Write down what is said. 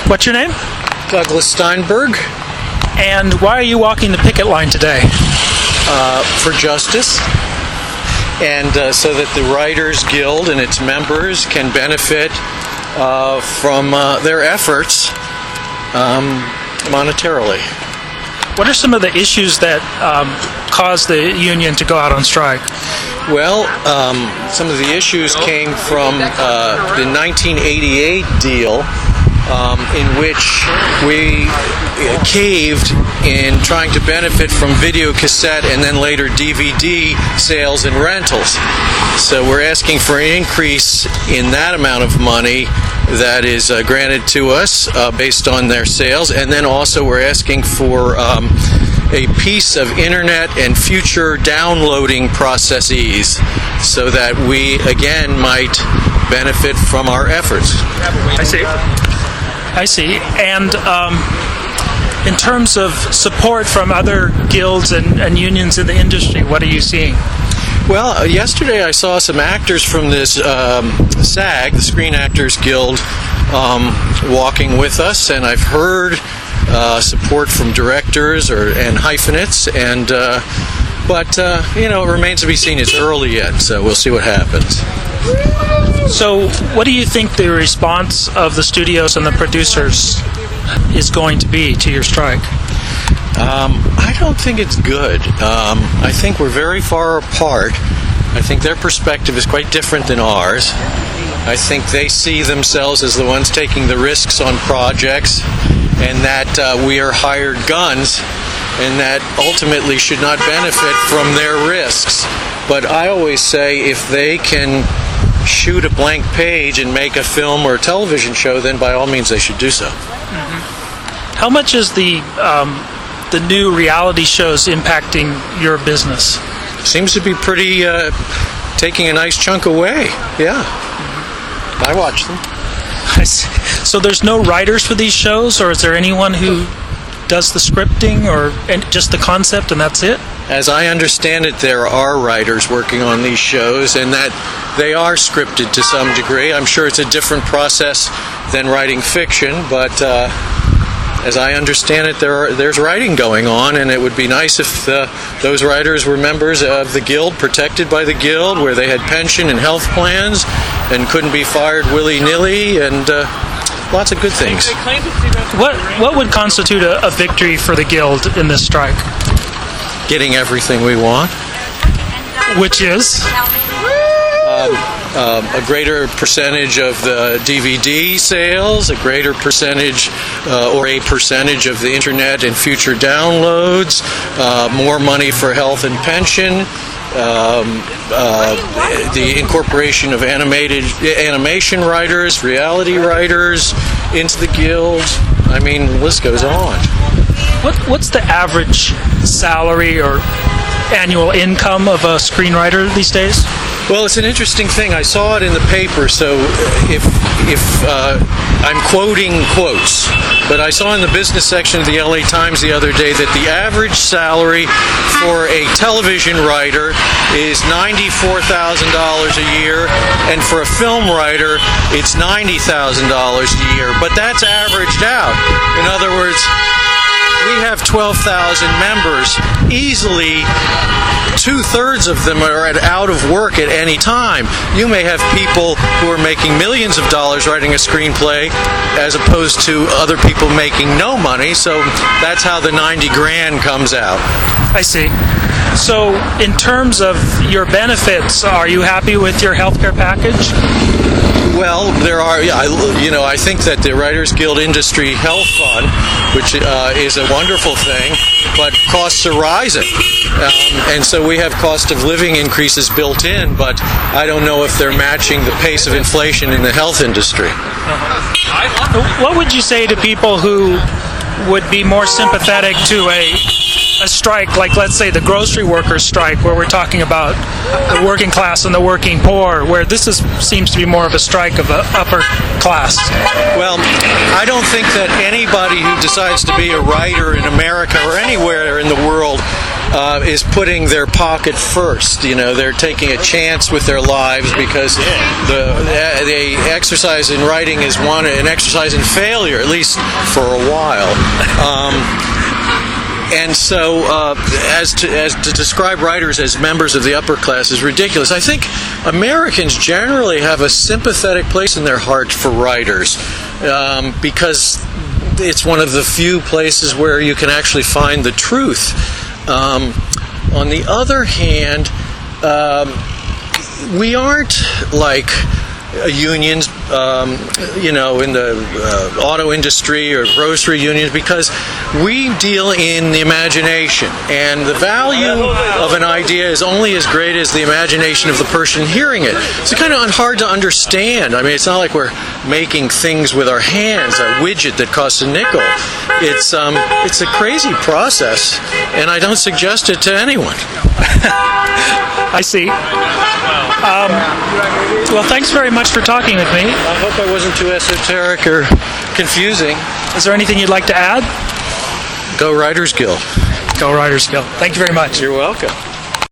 What's your name? Douglas Steinberg. And why are you walking the picket line today? For justice, and so that the Writers Guild and its members can benefit from their efforts monetarily. What are some of the issues that caused the union to go out on strike? Well, some of the issues came from the 1988 deal, in which we caved in trying to benefit from video cassette and then later DVD sales and rentals. So we're asking for an increase in that amount of money that is granted to us based on their sales, and then also we're asking for a piece of internet and future downloading processes so that we again might benefit from our efforts. I see. And in terms of support from other guilds and unions in the industry, what are you seeing? Well, yesterday I saw some actors from this SAG, the Screen Actors Guild, walking with us, and I've heard support from directors and hyphenates, and but it remains to be seen. It's early yet, so we'll see what happens. So, what do you think the response of the studios and the producers is going to be to your strike? I don't think it's good. I think we're very far apart. I think their perspective is quite different than ours. I think they see themselves as the ones taking the risks on projects, and that we are hired guns, and that ultimately should not benefit from their risks. But I always say if they can shoot a blank page and make a film or a television show, then by all means they should do so. Mm-hmm. How much is the new reality shows impacting your business? Seems to be pretty taking a nice chunk away. Yeah, I watch them. I see. So there's no writers for these shows, or is there anyone who does the scripting or just the concept and that's it? As I understand it, there are writers working on these shows, and that they are scripted to some degree. I'm sure it's a different process than writing fiction, but as I understand it, there's writing going on, and it would be nice if those writers were members of the Guild, protected by the Guild, where they had pension and health plans and couldn't be fired willy-nilly, and lots of good things. What would constitute a victory for the Guild in this strike? Getting everything we want. Which is? A greater percentage of the DVD sales, a greater percentage or a percentage of the internet and future downloads, more money for health and pension, the incorporation of animation writers, reality writers into the Guild. I mean, the list goes on. What's the average salary or annual income of a screenwriter these days? Well, it's an interesting thing. I saw it in the paper, so if I'm quoting quotes, but I saw in the business section of the LA Times the other day that the average salary for a television writer is $94,000 a year, and for a film writer, it's $90,000 a year. But that's averaged out. In other words, we have 12,000 members. Easily, 2/3 of them are out of work at any time. You may have people who are making millions of dollars writing a screenplay, as opposed to other people making no money. So that's how the 90 grand comes out. I see. So, in terms of your benefits, are you happy with your healthcare package? Well, there are. I think that the Writers Guild Industry Health Fund, which is a wonderful thing, but costs are rising, and so we have cost of living increases built in. But I don't know if they're matching the pace of inflation in the health industry. What would you say to people who would be more sympathetic to a strike, like let's say the grocery workers strike, where we're talking about the working class and the working poor, where this seems to be more of a strike of the upper class? Well, I don't think that anybody who decides to be a writer in America or anywhere in the world is putting their pocket first. They're taking a chance with their lives because the exercise in writing is an exercise in failure, at least for a while. And so, as to describe writers as members of the upper class is ridiculous. I think Americans generally have a sympathetic place in their heart for writers because it's one of the few places where you can actually find the truth. On the other hand, we aren't like unions, in the auto industry or grocery unions, because we deal in the imagination, and the value of an idea is only as great as the imagination of the person hearing it. It's kind of hard to understand. I mean, it's not like we're making things with our hands, a widget that costs a nickel. It's a crazy process, and I don't suggest it to anyone. I see. Well, thanks very much for talking with me. I hope I wasn't too esoteric or confusing. Is there anything you'd like to add? Go Writers Guild. Go Writers Guild. Thank you very much. You're welcome.